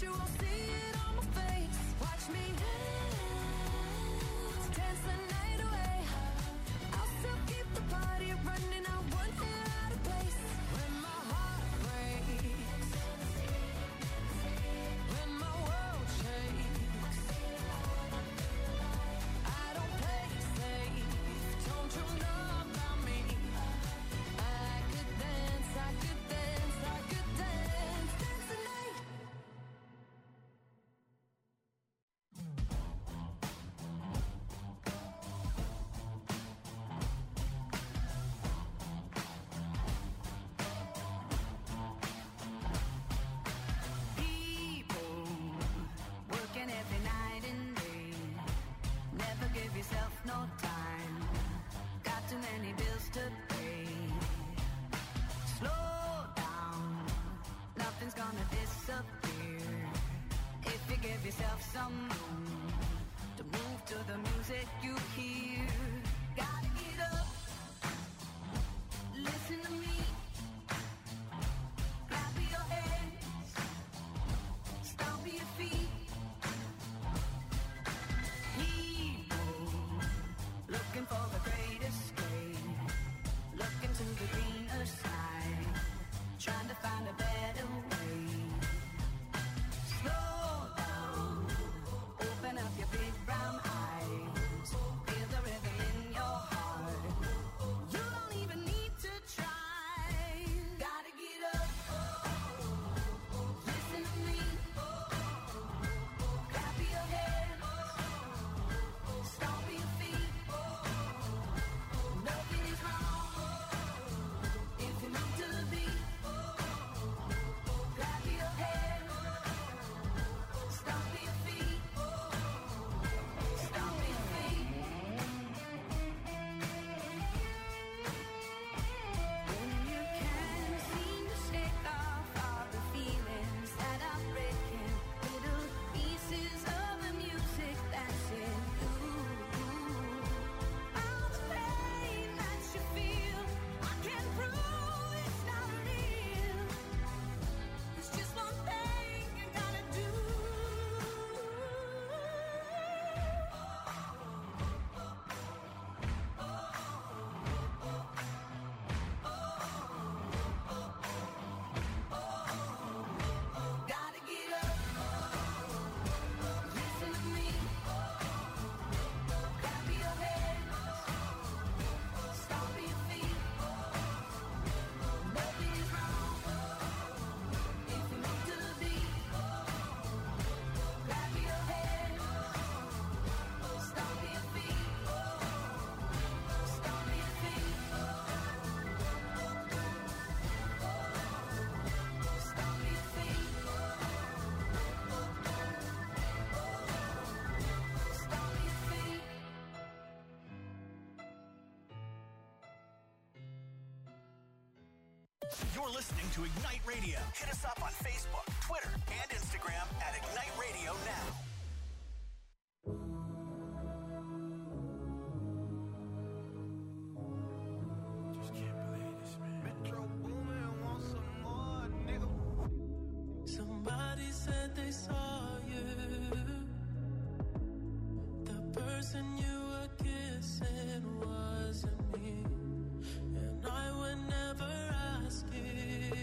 you won't see it on my face. Watch me dance the night away. I'll still keep the party running. I won't get out of place. When my heart breaks, when my world shakes, I don't play safe. Don't you know about me? I could dance, I could dance, I could dance, dance the night. People working every night and day. Never give yourself no time. Got too many bills to pay. Slow down, nothing's gonna disappear. If you give yourself some room to move to the music you hear. Gotta get up, listen to me. Clap your hands, stomp your feet. People looking for the great escape, looking to the greener side, trying to find a better way. Slow down, open up your big brown eyes, feel the rhythm in your heart. You don't even need to try. Gotta get up, listen to me. Clap your hands, stomp your feet. Nothing is wrong if you move to the beat. Clap your hands, stomp your feet. Stomp your feet. When you can't seem to shake off all the feelings that are breaking, little pieces of the music that's in you. All the pain that you feel, I can't prove it's not real. There's just one thing you gotta do. Gotta get up, listen to me. Clap your hands, stomp your feet. Nothing is wrong if you move to the beat. Clap your hands, stomp your feet. Stomp your feet. Stomp your feet. Stomp your feet. You're listening to Ignite Radio. Hit us up on Facebook, Twitter, and Instagram at Ignite Radio Now. Just can't believe this, man. Metro Boomin want some more, nigga. Somebody said they saw you. The person you were kissing wasn't me. And I would never ask you.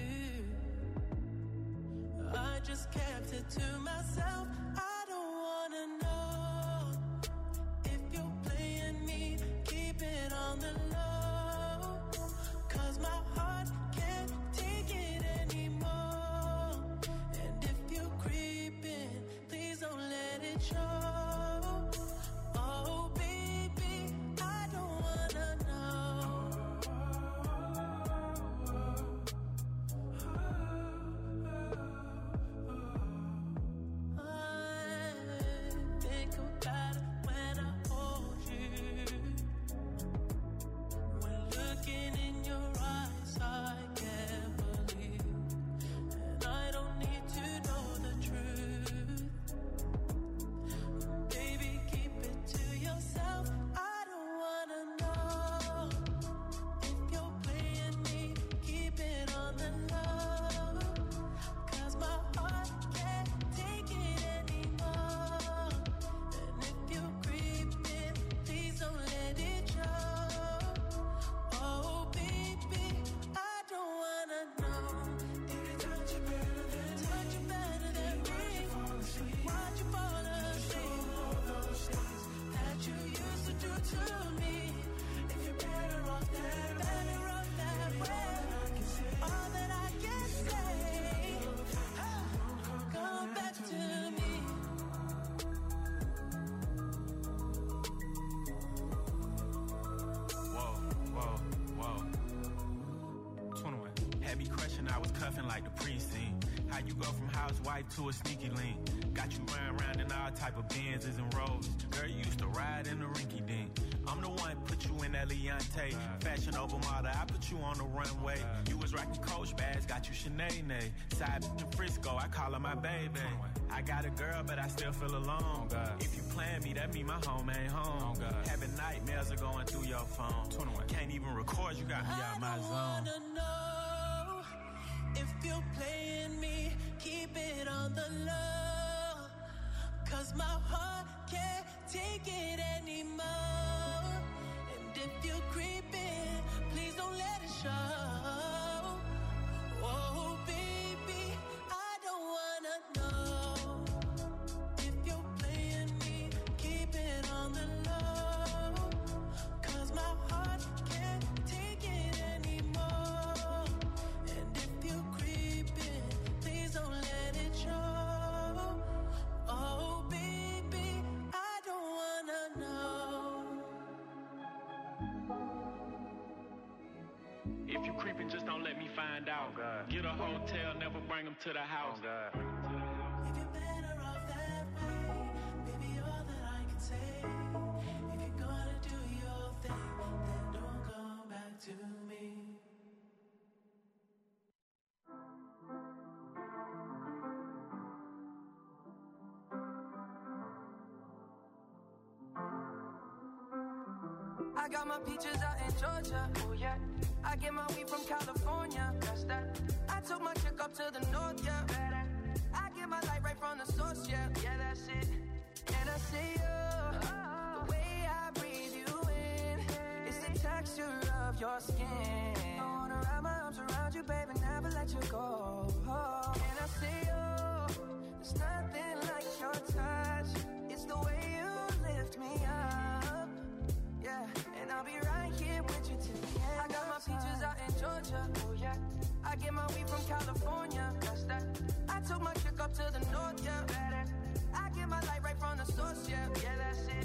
I just kept it to myself. I don't wanna know if you're playing me. Keep it on the low. 'Cause my heart can't take it anymore. And if you're creeping, please don't let it show. Oh baby, I don't wanna know. I me crushing, I was cuffing like the precinct. How you go from housewife to a sneaky link? Got you running around in all type of Benzes and Rovers. Girl, you used to ride in the rinky dink. I'm the one put you in that Leontay. Fashion over model, I put you on the runway. You was rocking Coach bags, got you Sinead. Side to Frisco, I call her my baby. I got a girl, but I still feel alone. If you plan me, that mean my home ain't home. Having nightmares are going through your phone. Can't even record, you got me out my zone. I wanna know if you're playing me, keep it on the low. 'Cause my heart can't take it anymore. And if you're creeping, please don't let it show. Oh, baby, I don't wanna know if you're playing me, keep it on the low. 'Cause my heart can't take it anymore. And if you're creeping, please don't let it show. Oh, baby, I don't wanna know. If you creeping, just don't let me find out. Get a hotel, never bring them to the house. If you're better off that way, baby, all that I can say. If you're gonna do your thing, then don't come back to me. I got my peaches out in Georgia, oh yeah. I get my weed from California, that's that. I took my chick up to the north, yeah. I get my light right from the source, yeah. Yeah, that's it. And I see you, the way I breathe you in, it's the texture of your skin. I wanna wrap my arms around you, baby, never let you go. And I see you, there's nothing like your touch. It's the way you lift me up. Yeah, and I'll be right here with you till the end. I got my peaches out in Georgia, oh yeah. I get my weed from California, that's that. I took my chick up to the north, yeah. I get my light right from the source, yeah. Yeah, that's it.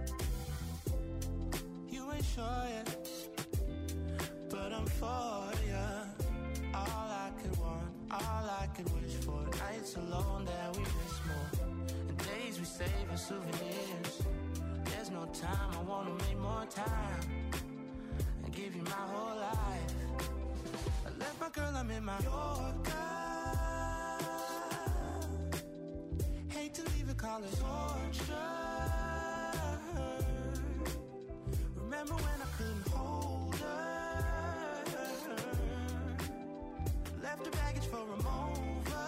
You ain't sure yet, but I'm for ya. All I could want, all I could wish for. Nights alone that we miss more, and days we save as souvenirs. There's no time, I wanna make more time and give you my whole life. I left my girl, I'm in my Yorker. Hate to leave it, call it torture. Remember when I couldn't hold her? Left her baggage for a mover.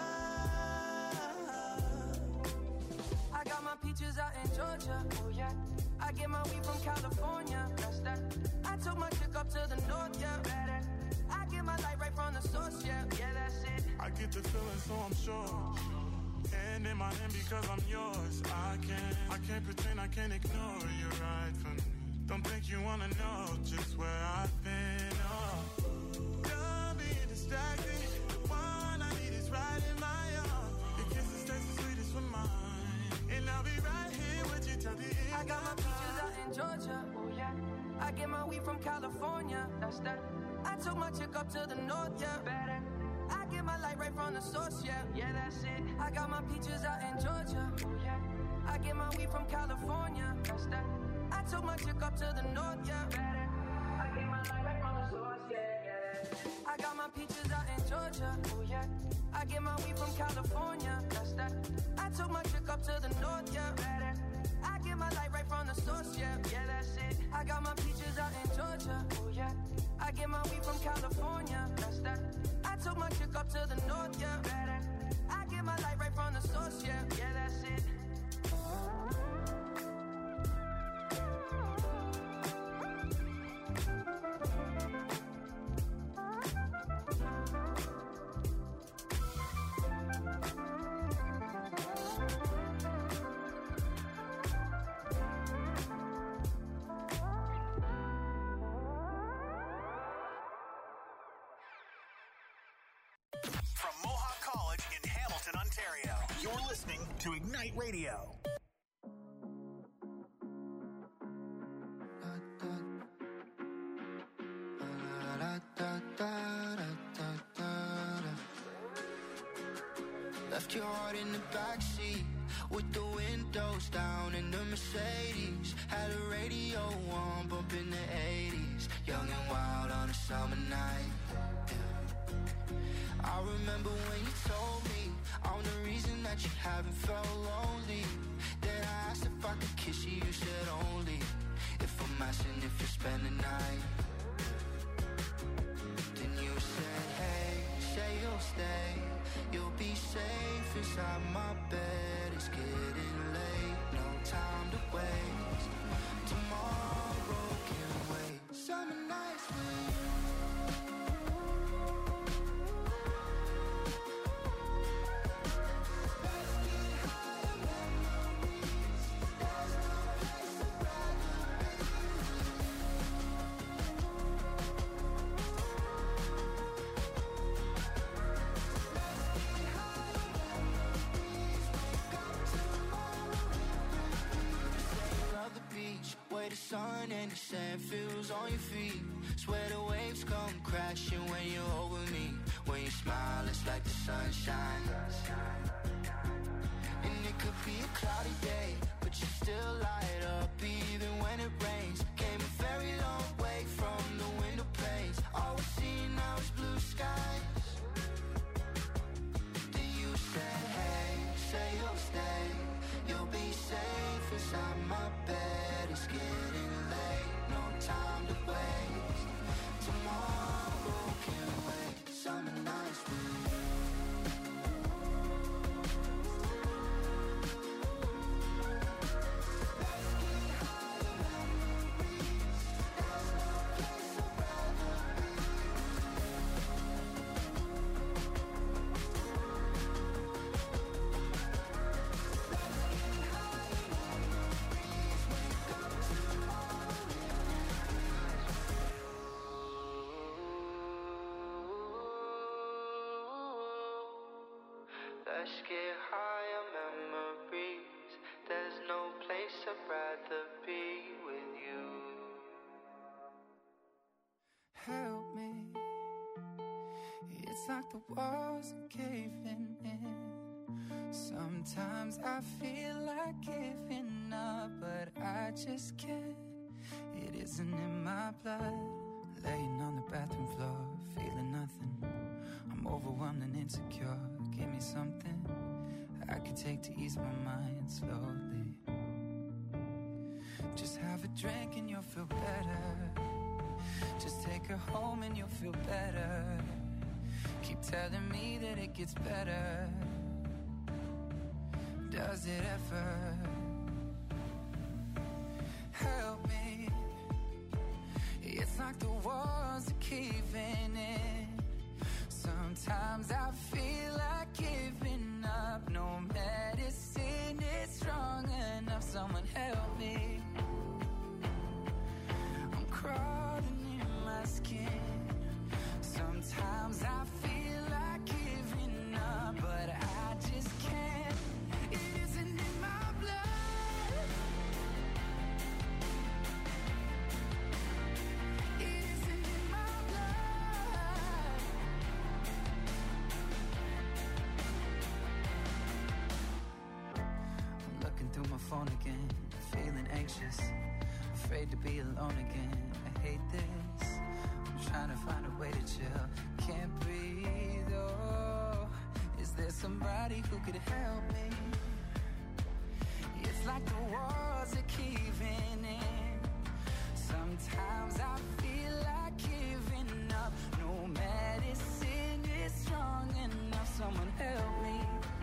I got my peaches out in Georgia, oh yeah. I get my weed from California, that's that. I took my chick up to the north, yeah. I get my light right from the source, yeah. Yeah, that's it. I get the feeling, so I'm sure. Hand in my hand because I'm yours. I can't pretend, I can't ignore you right from me. Don't think you wanna know just where I've been. Oh, don't be distracted. The one I need is right in my arms. Your kisses taste the sweetest with mine, and I'll be right here with you till the end. I got my peaches out in Georgia, oh yeah. I get my weed from California, that's that. I took my chick up to the north, yeah. I get my light right from the source, yeah. Yeah, that's it. I got my peaches out in Georgia, oh yeah. I get my weed from California, that's that. I took my chick up to the north, yeah. I get my light right from the source, yeah. I got my peaches out in Georgia, oh yeah. I get my weed from California, that's that. I took my chick up to the north, yeah. I get my light right from the source, yeah. Yeah, that's it. I got my peaches out in Georgia, oh yeah. I get my weed from California, that's that. I took my chick up to the north, yeah. I get my light right from the source, yeah. Yeah, that's it. From Mohawk College in Hamilton, Ontario, you're listening to Ignite Radio. Left your heart in the backseat with the windows down in the Mercedes. Had a radio on, bumping the 80s. Young and wild on a summer night. Yeah. I remember when you told me I'm the reason that you haven't felt lonely. Then I asked if I could kiss you, you said only if I'm asking if you spend the night. Then you said, hey, say you'll stay. You'll be safe inside my bed. It's getting late, no time to waste. Tomorrow can wait. Summer nights with you. Where the sun and the sand feels on your feet. Swear the waves come crashing when you're over me. When you smile, it's like the sunshine. And it could be a cloudy day, but you still light up even when it rains. Came a very long way from the window panes. All we see now is blue skies. Then you said, hey, say you'll stay. You'll be safe inside my bed. It's getting late, no time to waste. Tomorrow can wait. Summer nights with you. Let's get high on memories. There's no place I'd rather be with you. Help me. It's like the walls are caving in. Sometimes I feel like giving up, but I just can't. It isn't in my blood. Laying on the bathroom floor, feeling nothing. I'm overwhelmed and insecure. Give me something I could take to ease my mind slowly. Just have a drink and you'll feel better. Just take her home and you'll feel better. Keep telling me that it gets better. Does it ever? Help me. It's like the walls are caving in. Sometimes I feel like giving up. No medicine is strong enough. Someone help me. I'm crawling in my skin. Sometimes I feel like giving up, but I just can't. It isn't in my blood. It isn't in my blood. I'm looking through my phone again, feeling anxious, afraid to be alone again. I hate this. I'm trying to find a way to chill. Can't breathe, oh. Is there somebody who could help me? It's like the walls are caving in. Sometimes I feel like giving up. No medicine is strong enough. Someone help me.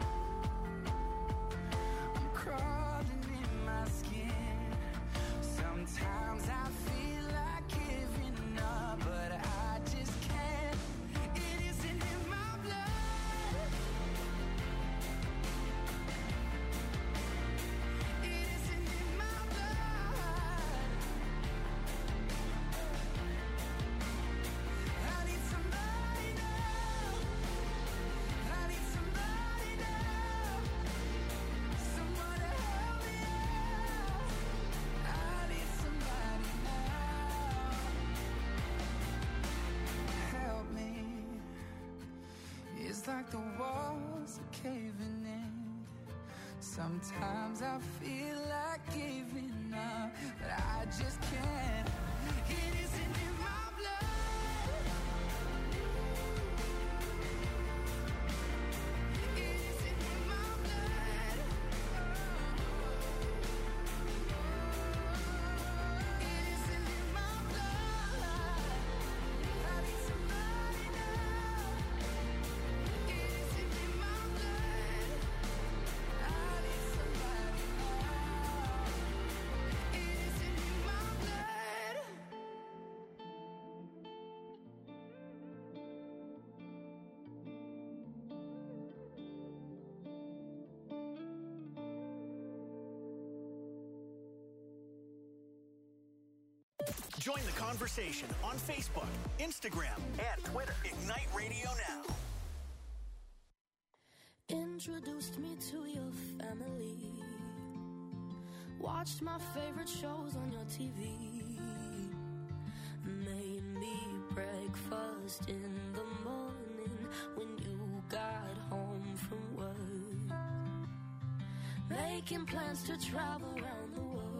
I'm crawling in my skin. Sometimes I feel like giving up, but I just can't. It isn't in my blood. It isn't in my blood. feels like the walls are caving in. Sometimes I feel like giving up, but I just can't. It isn't in my blood. It isn't in my blood. It isn't in my blood. I need somebody now. It isn't in my blood. I need somebody now. It isn't in my blood. Join the conversation on Facebook, Instagram, and Twitter. Ignite Radio Now. Introduced me to your family. Watched my favorite shows on your TV. Made me breakfast in the morning when you got home from work. Making plans to travel around the world.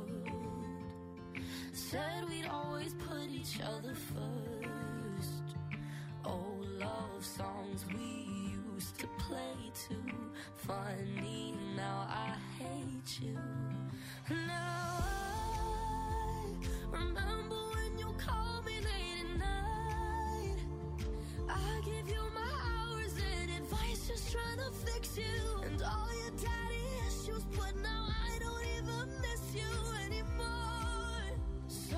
Said we'd always put each other first. Old love songs we used to play too. Funny, now I hate you. Now I remember when you called me late at night. I give you my hours and advice, just trying to fix you. And all your daddy issues, but now I don't even miss you anymore. So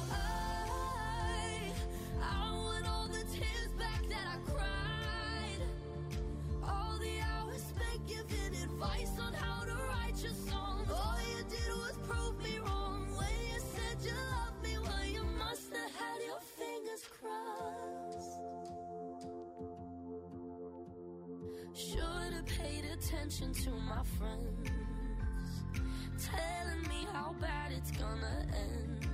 I want all the tears back that I cried. All the hours spent giving advice on how to write your songs. All you did was prove me wrong. When you said you loved me, well, you must have had your fingers crossed. Should have paid attention to my friends, telling me how bad it's gonna end.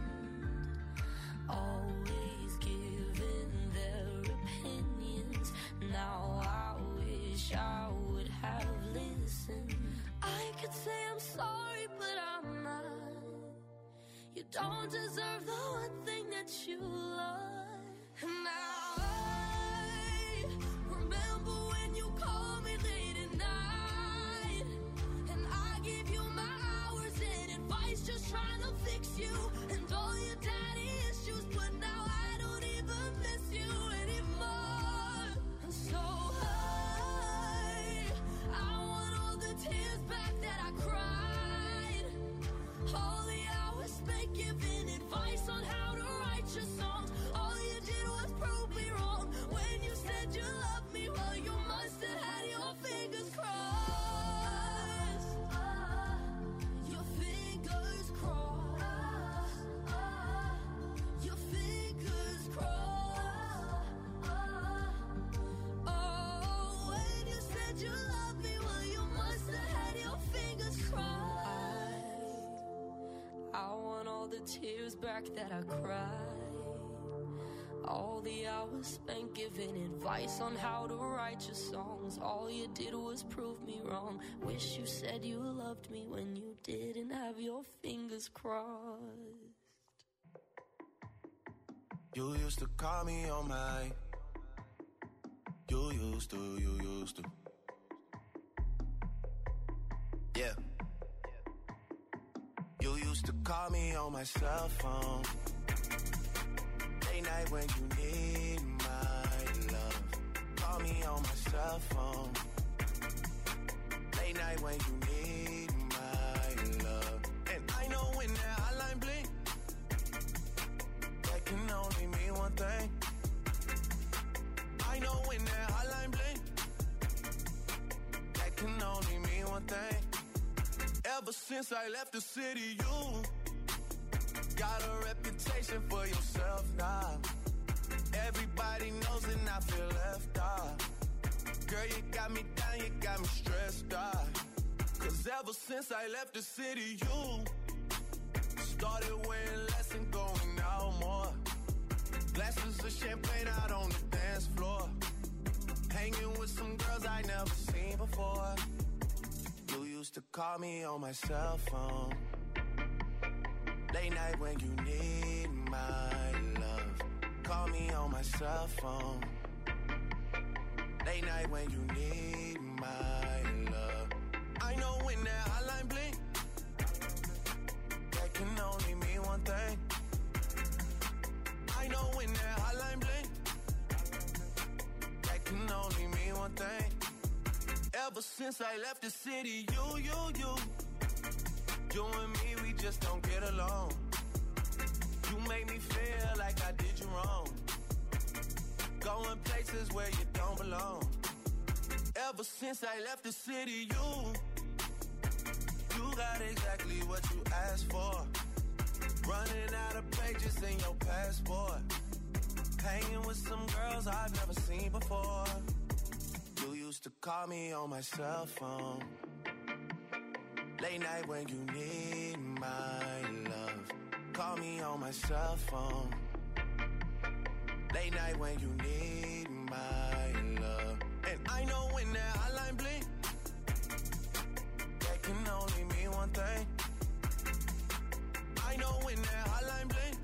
Always giving their opinions. Now I wish I would have listened. I could say I'm sorry, but I'm not. You don't deserve the one thing that you love. And now I remember when you called me late at night. And I gave you my hours and advice, just trying to fix you. And all your daddy issues, but now I don't even miss you anymore. So I want all the tears back that I cried. All the hours spent giving advice on how to write your songs. All you did was prove me wrong. When you said you loved me, well, you must have had your fingers crossed. Your fingers crossed. Your fingers crossed. Oh, when you said you loved me, well, you must have had your fingers crossed. I want all the tears back that I cried. All the hours spent giving advice on how to write your songs. All you did was prove me wrong. Wish you said you loved me when you didn't have your fingers crossed. You used to call me on my. You used to. Yeah. You used to call me on my cell phone. Late night when you need my love. Call me on my cell phone. Late night when you need my love. And I know when that hotline blink, that can only mean one thing. I know when that hotline blink, that can only mean one thing. Ever since I left the city, you got a reputation for yourself now. Everybody knows and I feel left out. Girl, you got me down, you got me stressed out. Cause ever since I left the city, you started wearing less and going out more. Glasses of champagne out on the dance floor. Hanging with some girls I never seen before. You used to call me on my cell phone. Late night when you need my love. Call me on my cell phone. Late night when you need my love. I know when that hotline blink, that can only mean one thing. I know when that hotline blink, that can only mean one thing. Ever since I left the city, you and me, we just don't get along. You make me feel like I did you wrong. Going places where you don't belong. Ever since I left the city, you got exactly what you asked for. Running out of pages in your passport. Hanging with some girls I've never seen before. You used to call me on my cell phone. Late night when you need my love. Call me on my cell phone. Late night when you need my love. And I know when that hotline blink, that can only mean one thing. I know when that hotline blink,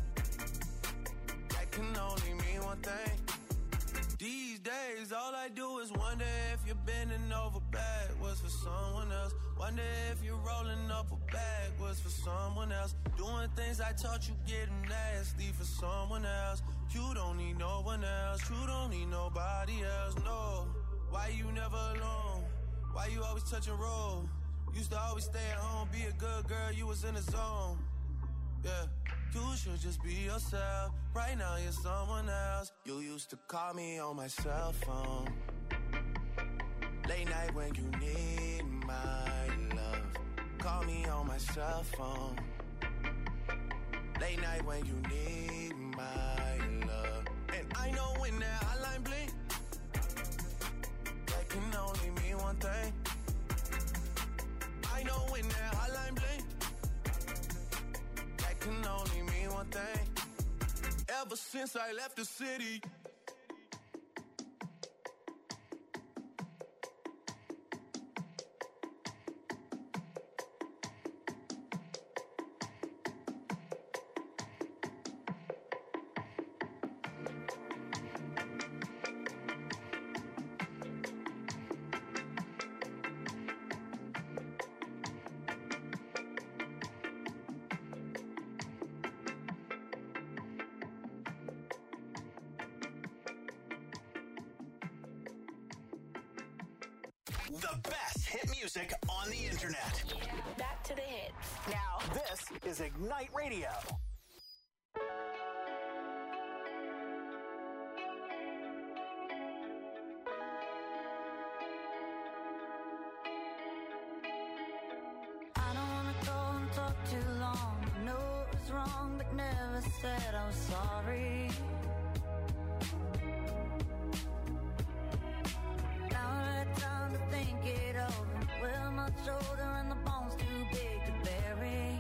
that can only mean one thing. These days, all I do is wonder if you're bending over backwards for someone else. Wonder if you're rolling up a backwards for someone else. Doing things I taught you, getting nasty for someone else. You don't need no one else. You don't need nobody else, no. Why you never alone? Why you always touch and roll? Used to always stay at home, be a good girl, you was in the zone. Yeah, you should just be yourself. Right now you're someone else. You used to call me on my cell phone. Late night when you need my love. Call me on my cell phone. Late night when you need my love. And I know when that hotline blink, that can only mean one thing. I know when that hotline blink, that can only mean one thing. Ever since I left the city. The best hit music on the internet. Back to the hits. Now, this is Ignite Radio. I don't wanna go and talk too long. I know it was wrong, but never said I was sorry. Think it over. Well, my shoulder and the bones too big to bury.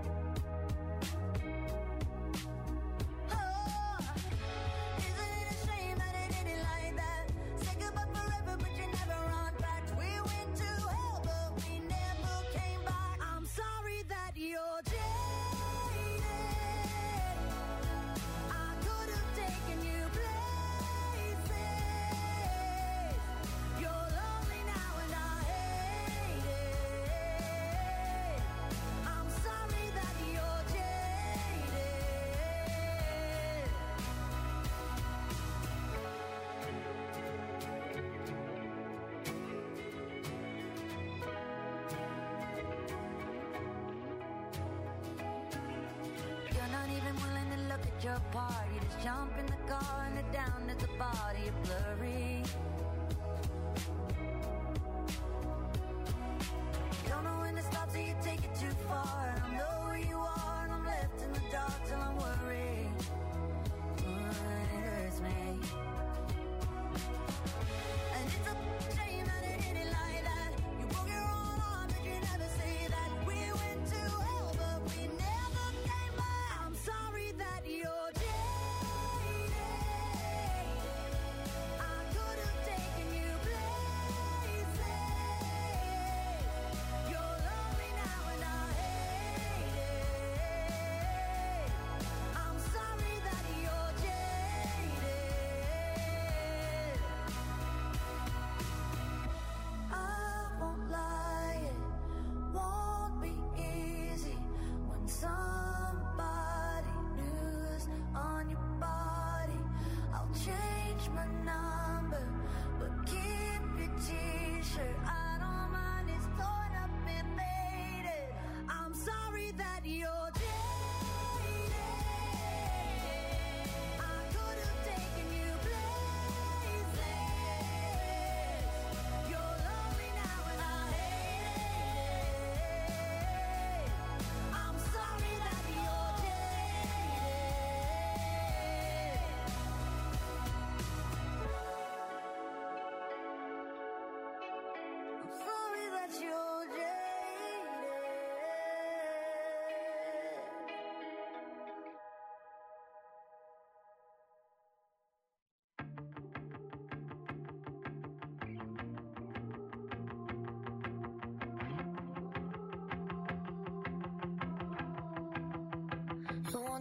Oh, isn't it a shame that it ended like that? Say goodbye forever, but you never run back. We went to hell, but we never came back. I'm sorry that you're jaded. I could have taken you places. You're lonely now and I hate it. I'm sorry that you're jaded. You're not even willing to look at your part. You just jump in the car and head down at the body. You're blurry. Don't know when to stop till you take it too far. And I know where you are and I'm left in the dark till I'm worried. It hurts me. And it's a shame that it ended like that. You broke your own arm, but you never say that. We went to hell, but we never came back. I'm sorry that you're jaded. I could have taken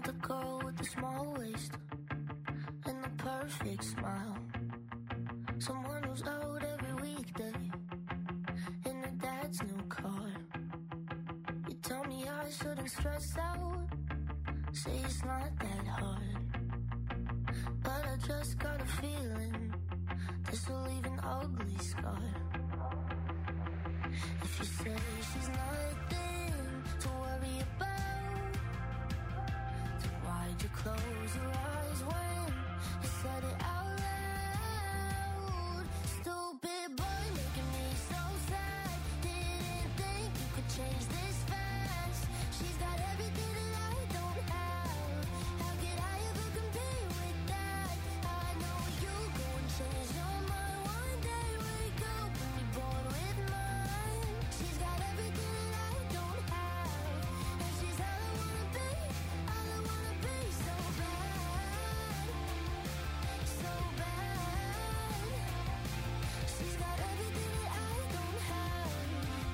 the girl with the small waist and the perfect smile. Someone who's out every weekday in her dad's new car. You tell me I shouldn't stress out, say it's not that hard, but I just got a feeling this will leave an ugly scar. If you say she's nothing to worry about, then why'd you close your eyes when you said it out loud? Stupid boy making me so sad. Didn't think you could change this fast. She's got everything that I don't have. How could I ever compete with that? I know you go and change your mind one day. Wake up and be bored with mine. She's got everything that I don't have, and she's all I wanna be, all I wanna be. So bad, so bad. She's got everything that I don't have.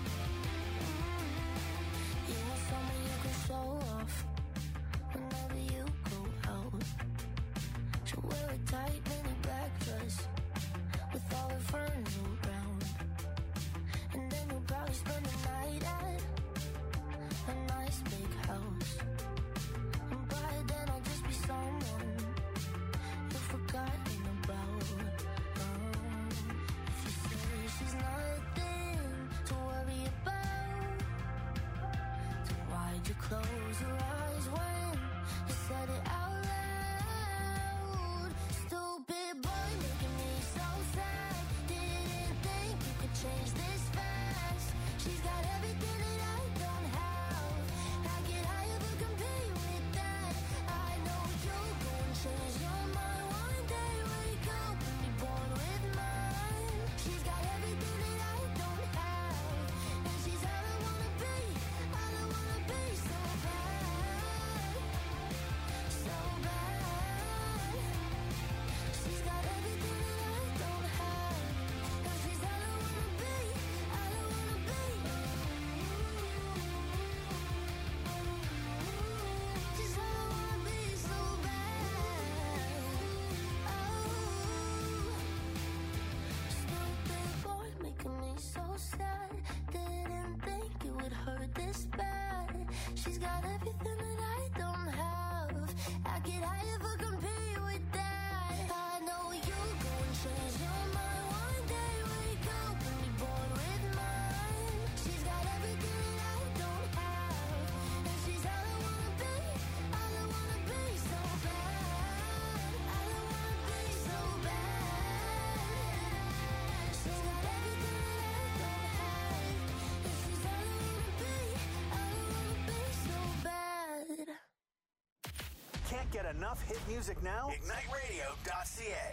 You want someone you can show off whenever you go out. She'll wear a tight mini black dress with all her friends around, and then you'll probably spend the night at a nice big house. And by then I'll just be someone you've forgotten about. If you say she's nothing to worry about, then why'd you close your eyes when you said it out loud? Stupid boy making me so sad. Didn't think you could change this fast. She's got everything that I don't have. How could I ever compete with that? I know you'll go and change your mind one day. Wake up and be bored with mine. She's got everything that I don't have, and she's all I wanna be, all I wanna be. So bad, so bad. She's got everything that I don't have, and she's all I wanna be, all I wanna be. She's all I wanna be, so bad. Oh, stupid boy making me so sad. Didn't think it would hurt this bad. She's got everything that I don't have. How could I ever compete with that? I know you'll go and change your mind one day. Wake up and be bored with mine. She's got everything that I don't have, and she's all I wanna be, all I wanna be. So bad, all I wanna be. So bad. She's got everything that I don't have, and she's all I wanna be, all I wanna be. So bad. Can't get enough hit music now? IgniteRadio.ca.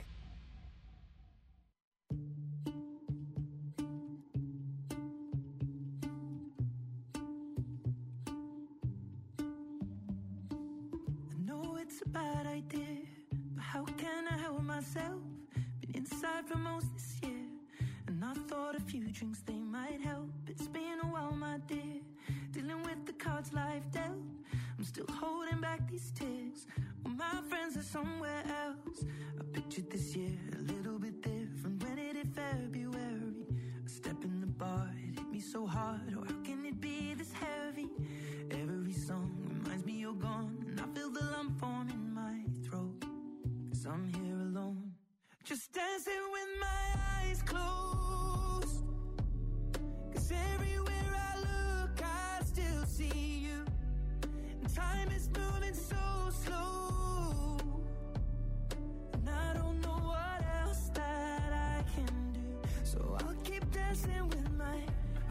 I know it's a bad idea, but how can I help myself? Been inside for most this year, and I thought a few drinks they might help. It's been a while, my dear, dealing with the cards life dealt. I'm still holding back these tears, well, my friends are somewhere else. I pictured this year a little bit different when it hit February. A step in the bar, it hit me so hard. Oh, how can it be this heavy? Every song reminds me you're gone, and I feel the lump form in my throat, 'cause I'm here alone, just dancing with my eyes closed. 'Cause everywhere I look I still see you, and time is moving so slow, and I don't know what else that I can do. So I'll keep dancing with my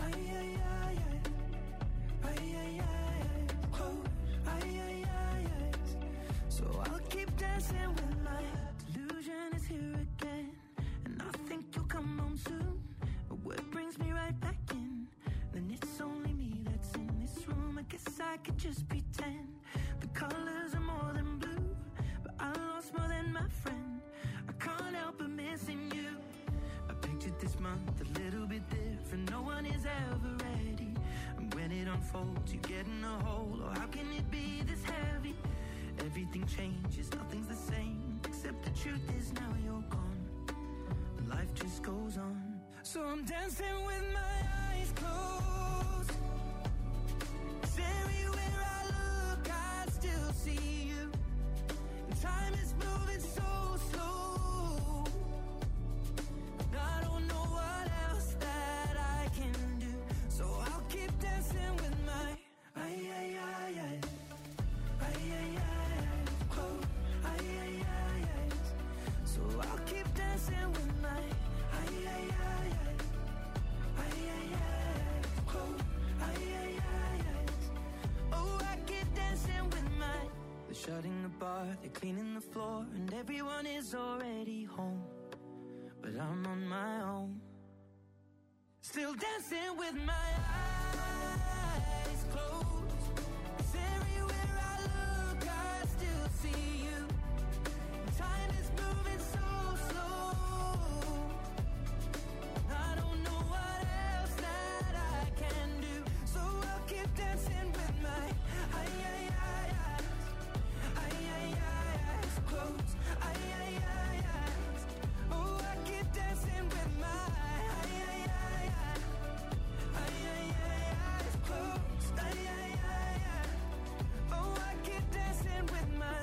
so I'll keep dancing with my delusion is here again, and I think you'll come home soon. A word brings me right back in, then it's only me that's in this room. I guess I could just pretend the colors are more than blue, but I lost more than my friend. I can't help but missing you. I pictured this month a little bit different. No one is ever ready, and when it unfolds you get in a hole. Oh, how can it be this heavy? everything changes, nothing's the same. Except the truth is now you're gone, and life just goes on. So I'm dancing with my eyes closed, 'cause everywhere I look I still see you, and time is moving so slow, and I don't know what else that I can do. So I'll keep dancing with my eyes closed, eyes. So I'll keep dancing with my eyes closed, eyes. Oh, I keep dancing with my. They're shutting the bar, they're cleaning the floor, and everyone is already home, but I'm on my own, still dancing with my eyes closed. 'Cause everywhere I look I still see you, time is moving so slow, I don't know what else that I can do. So I'll keep dancing with my eyes closed, eyes. Oh, I keep dancing with my eyes closed, oh, I keep dancing with my.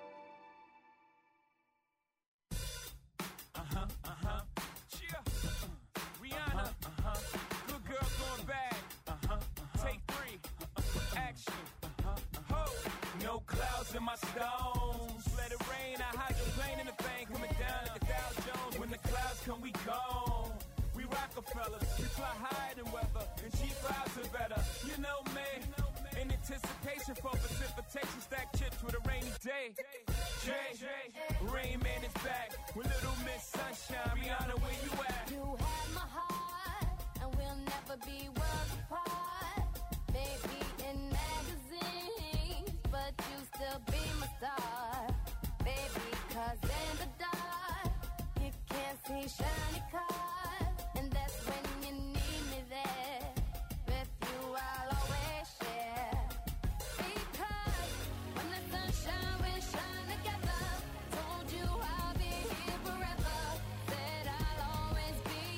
Rihanna, good girl going bad. Take 3, action. Ho, no clouds in my stones. Let it rain, I hydroplane in the thing coming down like a Dow Jones. When the clouds come, we gone. We Rockefellers, we fly higher than weather, and cheap clouds are better. You know me, in anticipation for precipitation, stack chips with a rainy day. Jay, Rain Man is back with Little Miss Sunshine. Rihanna, where you at? You have my heart, and we'll never be worlds apart. Maybe in magazines, but you still be my star. Baby, 'cause in the dark, you can't see shiny cars, and that's when you need me there. With you, I'll always share. Because when the sunshine will shine together, told you I'll be here forever. Said I'll always be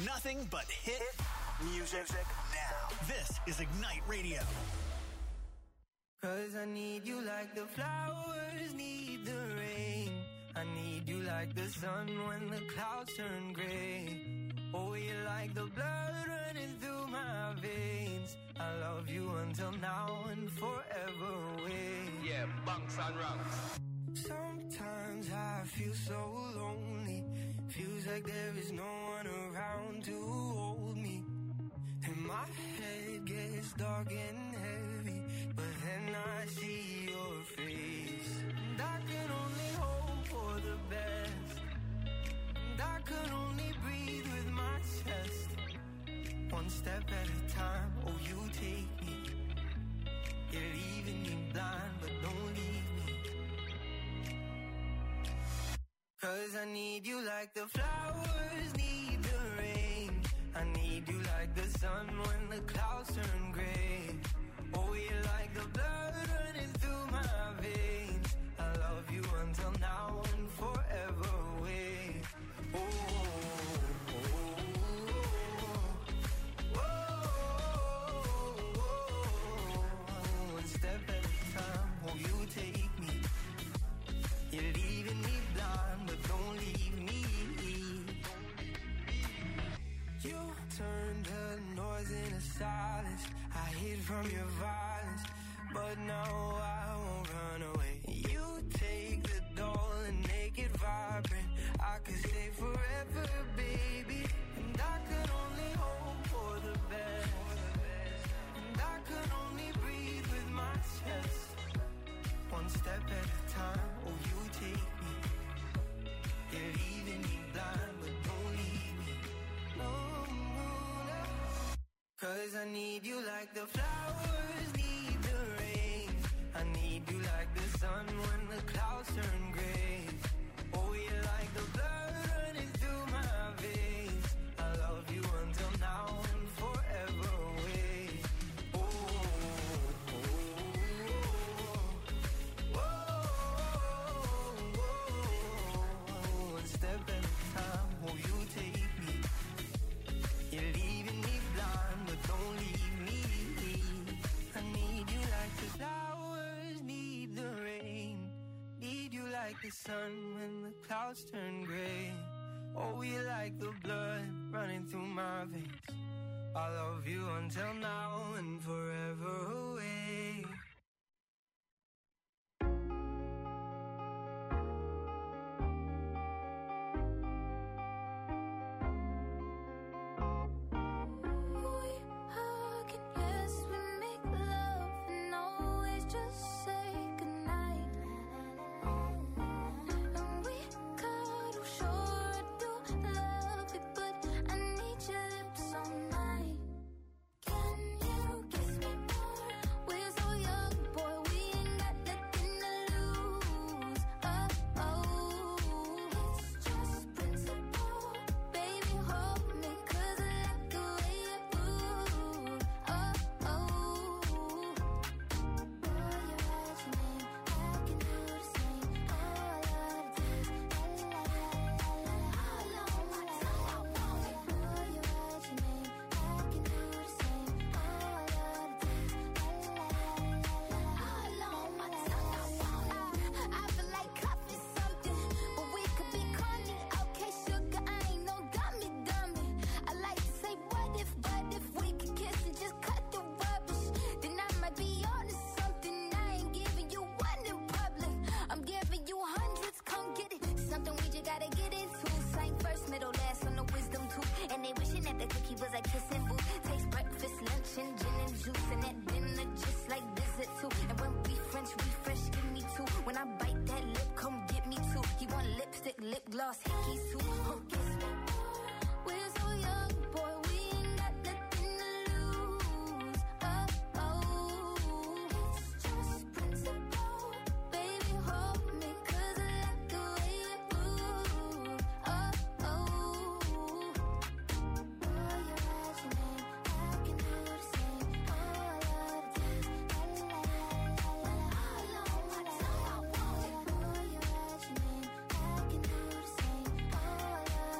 nothing but hit music now. This is Ignite Radio. 'Cause I need you like the flowers need the rain. I need you like the sun when the clouds turn gray. Oh, you're like the blood running through my veins. I love you until now and forever away. Yeah, bunks and ranks. Sometimes I feel so lonely. Feels like there is no one around to hold me. And my head gets dark and heavy, but then I see your face. And I can only hope for the best. And I can only breathe with my chest. One step at a time, oh you take me. You're leaving me blind, but don't leave me. 'Cause I need you like the flowers need the rain. I need you like the sun when the clouds turn gray. Oh, you're like the blood running through my veins. I love you until now and forever away. Oh, oh, oh, oh, oh. One step at a time, oh, you take me. You're leaving me blind, but don't leave me. You turned the noise into silence. I hid from your violence, but now I won't run away. You take the doll and make it vibrant. I could stay forever, baby. And I could only hope for the best. And I could only breathe with my chest. One step at a time, oh you take me. You're leaving me blind, but don't leave me. No, no, no. 'Cause I need you like the flowers need the rain. I need you like the sun when the clouds turn gray. Oh, you're like the blood running through my veins. I love you until now and forever away. Oh, oh, oh, oh, oh. One step at a time, oh, you take me. You're leaving me blind, but don't leave me. I need you like the flowers need the rain. Need you like the sun when the clouds turn gray. Oh, you like the blood running through my veins. I love you until now and forever away. Gloss, hickeys too. Kiss me. We're so young, boy, we ain't got nothing to lose. Oh, oh, it's just principle. Baby, hold me, 'cause I like the way you move. Oh, oh, boy, you write your name, I can do the same. All of the time, la la la la la. All on my tongue, boy, you write your name, I can do the same. All of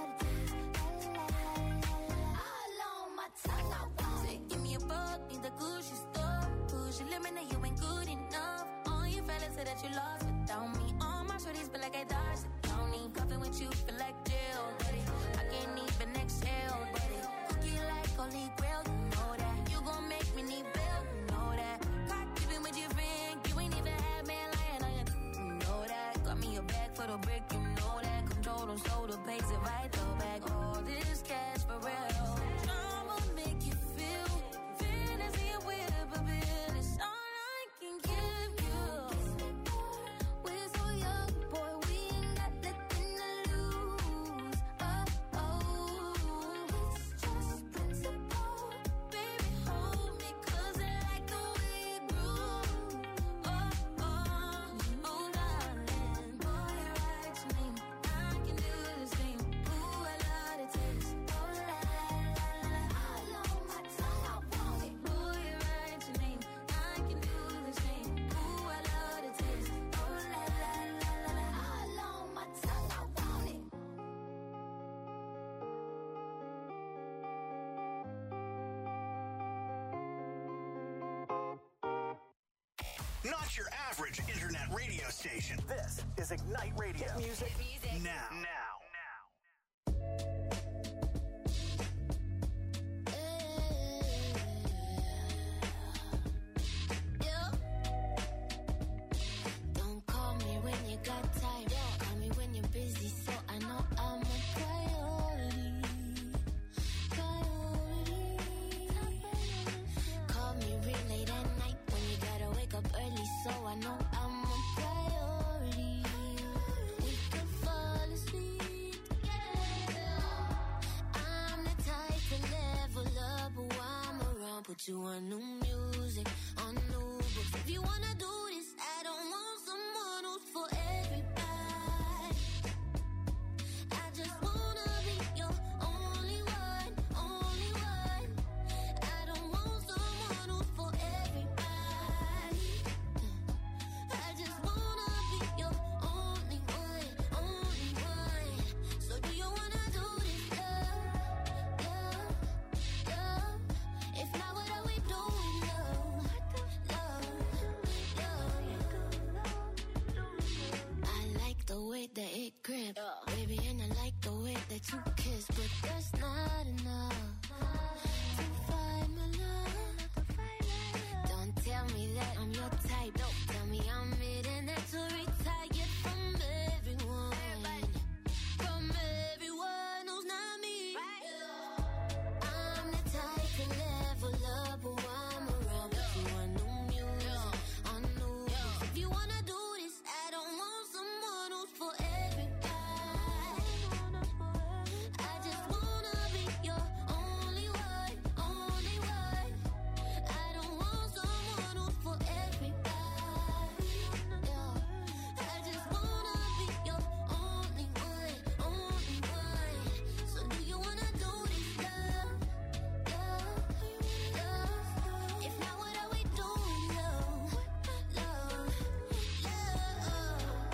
that you lost without me. All my shorties feel like I dodged the county. Coughing with you feel like jail, daddy. I can't even exhale, daddy. Hook you like holy grail, you know that. You gon' make me need bail, you know that. Caught keeping with your friend, you ain't even had man lying on you, you know that. Got me a bag for the brick, you know that. Control them, so the pace if I throw back all this cash for real. I'ma make you feel fantasy and whip a bill. It's all I can give you. We're so young, boy, we ain't got nothing to lose. Oh, oh, it's just principle. Baby, hold me, 'cause I like the way it groove. Oh, oh, oh, darling, boy, you're right to me. I can do the same. Ooh, I love the taste. Oh, la, la, la, la, all on my tongue, I want it. Boy, you're right to me. I can do the same. Ooh, I love the taste. Oh, la, la, la, la, la, all on my tongue, I want it. Not your average internet radio station. This is Ignite Radio. Music now. Don't call me when you got time. Call me when you're busy, so I know I'm a priority. Call me real late at night when you gotta wake up early, so I know I'm a priority. We could fall asleep together. I'm the type to level up while I'm around. Put you on new music, on new books. If you wanna do this, I don't want someone who's for everybody. I just wanna be your only one, only one. I don't want someone who's for everybody. I just wanna be your only one, only one. So do you wanna do this, love, love, love? If not, what are we doing, love, love, love? I like the way that it grip, baby, and I like the way that you kiss, but that's not enough to find my love. Don't tell me that I'm your type. Don't tell me I'm it and that's to retire from everyone, from everyone who's not me. I'm the type to level up while I'm around. Put you on new music, on new books. If you wanna do this, I don't want someone who's for everybody. I just wanna be your only one, only one. I don't want someone who's for everybody. I just wanna be your only one, only one. So do you wanna do this, love, love, love? If not, what are we doing, love, love, love?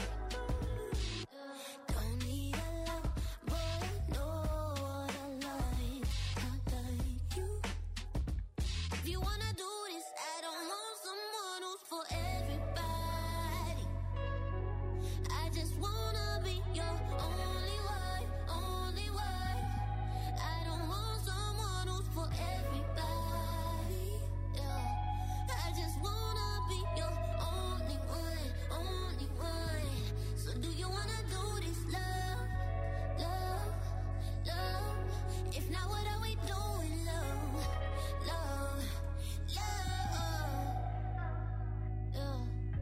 Don't need a lot, boy, I know what I like you. If you wanna do this, I don't want someone who's for everybody. I just wanna be your only one, only one. I don't want someone who's for everybody. I just wanna be your only one, only one. So do you wanna do this, love, love, love? If not, what are we doing, love, love, love, love?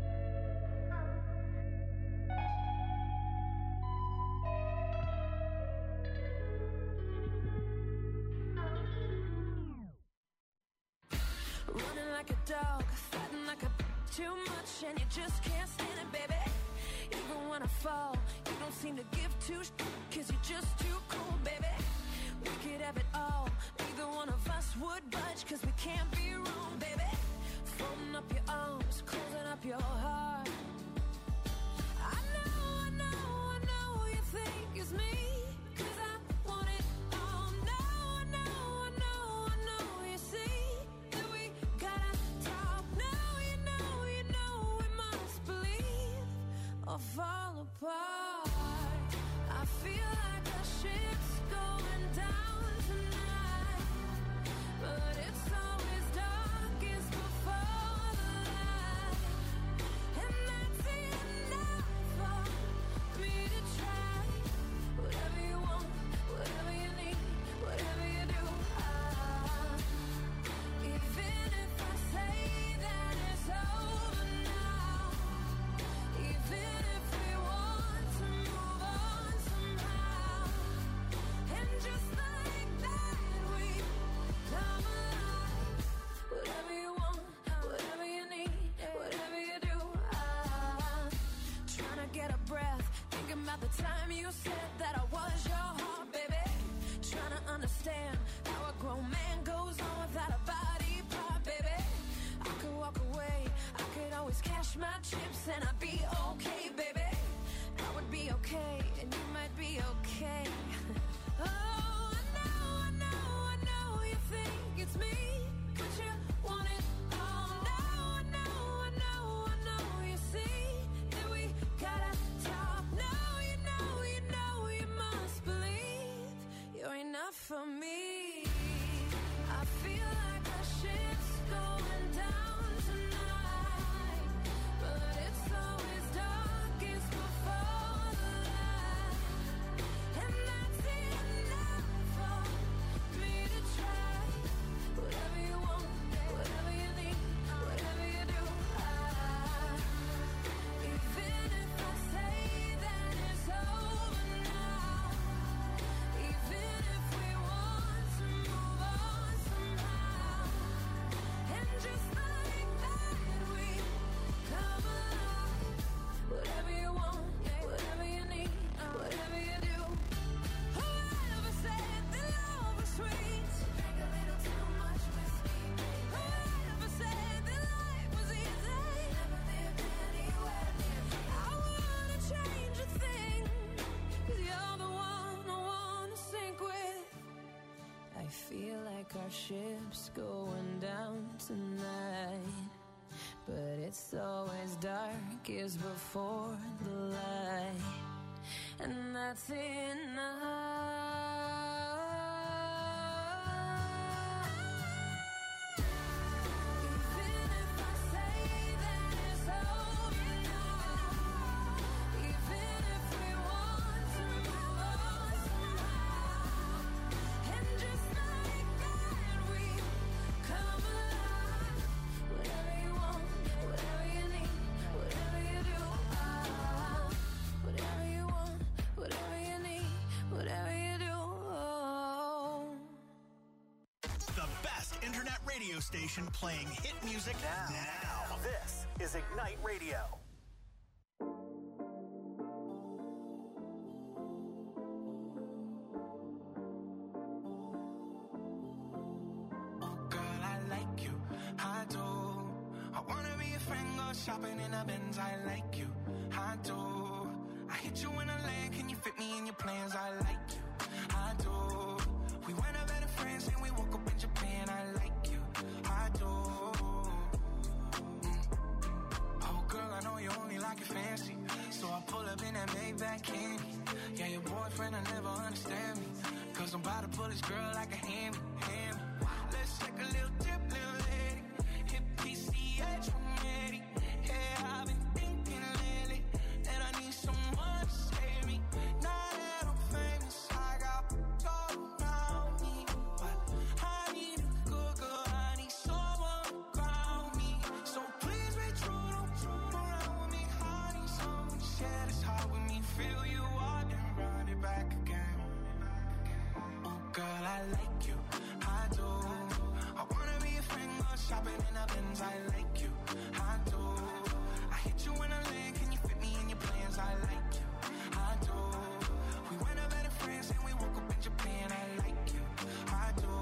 Running like a dog, fighting like a too much, and you just can't stand it, baby. Even when I fall, you don't seem to give two cause you're just too cool, baby. We could have it all, neither one of us would budge, cause we can't be wrong, baby. Folding up your arms, closing up your heart. I know you think it's me, cause I want it all. No, I know, you see that we gotta talk. No, you know we must believe or fall apart. I feel like the ship's going down tonight, but it's always darkest before the light, and that's enough for me to try. Whatever you want, whatever you need, whatever you do, even if I say that it's over now, even if we want to move on somehow, and just like that we come alive. Whatever you want, whatever you need, whatever you do, trying to get a breath, thinking about the time you said that I was your heart, baby. Trying to understand how a grown man goes on without a body part, baby. I could walk away, I could always cash my chips and I'd be okay, baby. I would be okay, and you might be okay. Oh, I know you think it's me, but you want it all. No, I know you see that we gotta talk. No, you must believe you're enough for me. I feel like the ship's going down tonight, but it's always darkest before the light, and that's enough for me to try. Whatever you want, whatever you need, whatever you do, even if I say that it's over now, even if we want to move on somehow, and just like that we come alive. Whatever you want, whatever you need, whatever you do. Whoever said that love was sweet? Drink a little too much whiskey. Whoever said that life was easy? Never lived anywhere near me. I wouldn't change a thing, 'cause you're the one I wanna sink with. I feel like our ship's going down tonight, but it's always darkest before the light, and that's enough. Even if I say that it's over now, even if we want to move on somehow, and just like that we come alive. Whatever you want, whatever you need, whatever you do, whatever you want, whatever you need, whatever you do. The best internet radio station playing hit music now. This is Ignite Radio. Girl, I like you, I do. I wanna be a friend, go shopping in a Benz. I like you, I do. I hit you in a lane, can you fit me in your plans? I like you, I do. We went up better friends and we woke up in Japan. I like you, I do. Oh girl, I know you only like it fancy, so I pull up in that Maybach candy. Yeah, your boyfriend will never understand me, 'cause I'm about to pull this girl like a hammy. Let's take a little trip, little lady. Hit PCH from Eddie. Yeah, I've been thinking lately that I need someone to save me. Now that I'm famous, I got all around me, but I need a good girl. I need someone to ground me. So please be true, don't around with me. I need someone to share this heart with me. Feel you out and run it back again. Oh girl, I like you, I do. I wanna be a friend, go shopping in a Benz. I like you, I do. I hit you in a lane, can you fit me in your plans? I like you, I do. We went up better friends and we woke up in Japan. I like you, I do.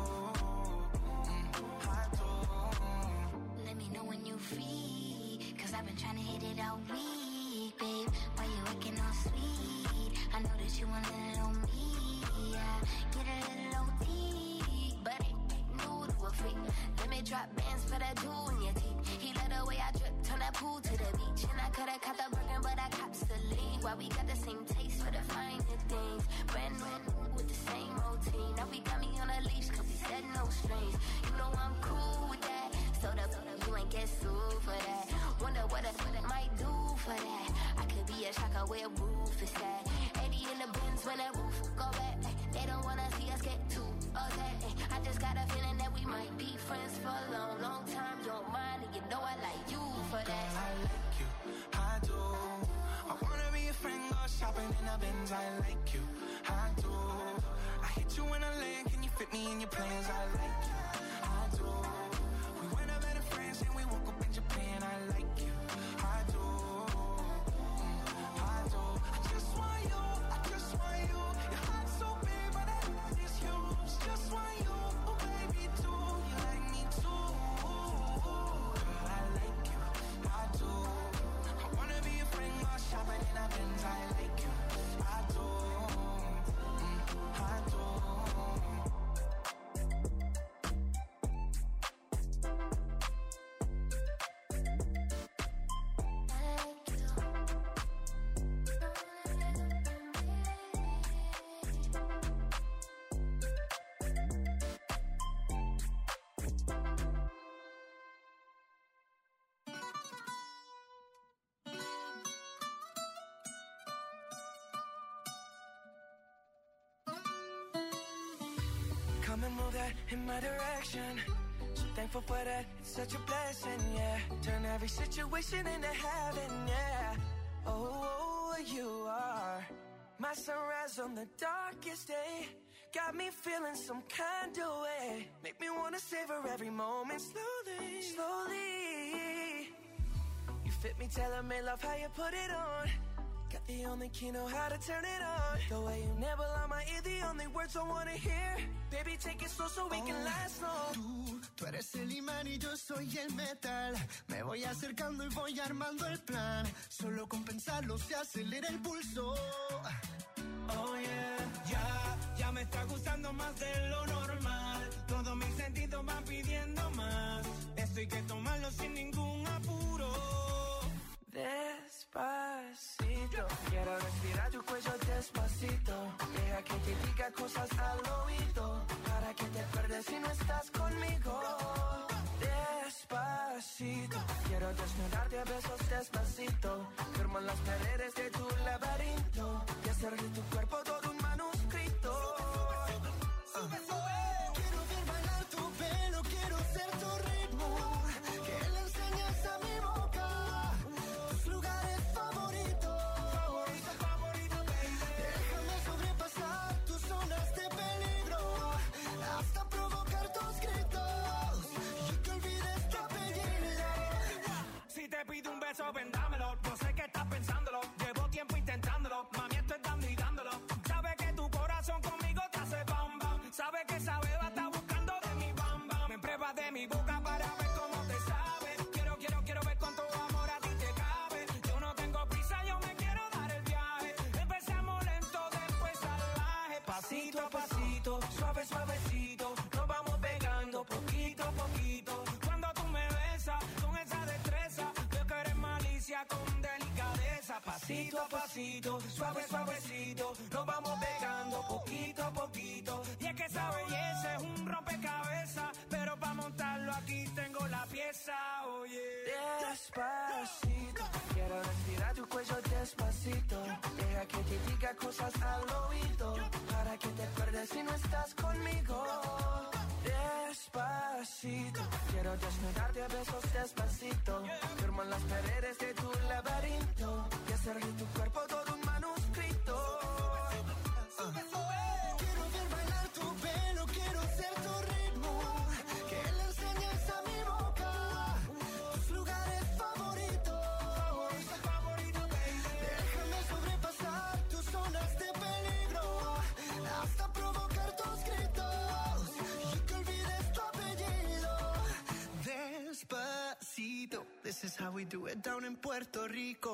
I do. Let me know when you free, 'cause I've been trying to hit it all week, babe. Why you acting all sweet? I know that you want a little me, yeah. Get a little OT, but ain't new to a freak. Let me drop bands for that jewel in your teeth. He let the way I drip, turn that pool to the beach. And I coulda caught the Birkin, but I cops the why we got the same taste for the finer things. Brand new with the same routine. Now we got me on a leash, cause we said no strings. You know I'm cool with that. So you ain't get sued for that. Wonder what I might do for that. I could be a shocker where roof is at. 80 in the bins when that roof go back. They don't wanna see us get too upset. I just got a feeling that we might be friends for a long, long time. You don't mind, and you know I like you for that. Girl, I like you, I do. I wanna be a friend, go shopping in the Benz. I like you, I do. I hit you in a land, can you fit me in your plans? I like you, I do. We went up better friends and we woke up in Japan. I like you, I do. I do. I just want you, I just want you. Your heart's so big, but I is yours. Just want you, oh baby, too. You like me too. Girl, I like you, I do. I wanna be a friend, go shopping in a Benz. I like you, I do. I do. Come and move that in my direction. So thankful for that, it's such a blessing, yeah. Turn every situation into heaven, yeah. Oh, you are my sunrise on the darkest day. Got me feeling some kind of way. Make me wanna savor every moment slowly, slowly. You fit me, tailor-made, love how you put it on. Got the only key, know how to turn it on. The way you nibble on my ear, the only words I wanna hear. Baby, take it slow so we can last long. Tú eres el imán y yo soy el metal. Me voy acercando y voy armando el plan. Solo con pensarlo se acelera el pulso. Oh yeah, ya me está gustando más de lo normal. Todos mis sentidos van pidiendo más. Esto hay que tomarlo sin ningún apuro. Despacito, quiero respirar tu cuello despacito. Deja que te diga cosas al oído, para que te pierdas si no estás conmigo. Despacito, quiero desnudarte a besos despacito. Firmo en las paredes de tu laberinto y hacer de tu cuerpo todo un manuscrito. Quiero ver bailar tu pelo, quiero ser tu ritmo. Que le enseñes a mi boca tus lugares favoritos. Favorito, baby. Déjame sobrepasar tus zonas de peligro, hasta provocar tus gritos y que olvides tu apellido. Si te pido un beso, ven, dámelo. No sé qué estás pensándolo. Llevo tiempo intentándolo. Mami, estoy dando y dándolo. Sabes que tu corazón conmigo te hace bam bam. Sabes que esa beba está buscando de mi bam bam. Me pruebas de mi boca para ver cómo te sabe. Quiero ver cuánto amor a ti te cabe. Yo no tengo prisa, yo me quiero dar el viaje. Empezamos lento, después salvaje. Pasito a pasito, suave, suavecito. Nos vamos pegando poquito a poquito. Cuando tú me besas con esa destreza, veo que eres malicia con delicadeza. Pasito a pasito, suave, suavecito. Nos vamos pegando poquito a poquito. Y es que esa belleza es un rompecabezas, pero para montarlo aquí tengo la pieza, oye. Despacito, quiero respirar tu cuello despacito. Deja que te diga cosas al oído, para que te pierdas si no estás conmigo. Despacito, quiero desnudarte a besos despacito. Firmo en las paredes de tu laberinto y hacer de tu cuerpo todo un manuscrito. Quiero ver bailar tu pelo, quiero ser tu ritmo. Que le enseñes a mi boca tus lugares favoritos. Favorito, baby. Déjame sobrepasar tus zonas de peligro, hasta provocar tus gritos y que olvides tu apellido. Despacito, this is how we do it down in Puerto Rico.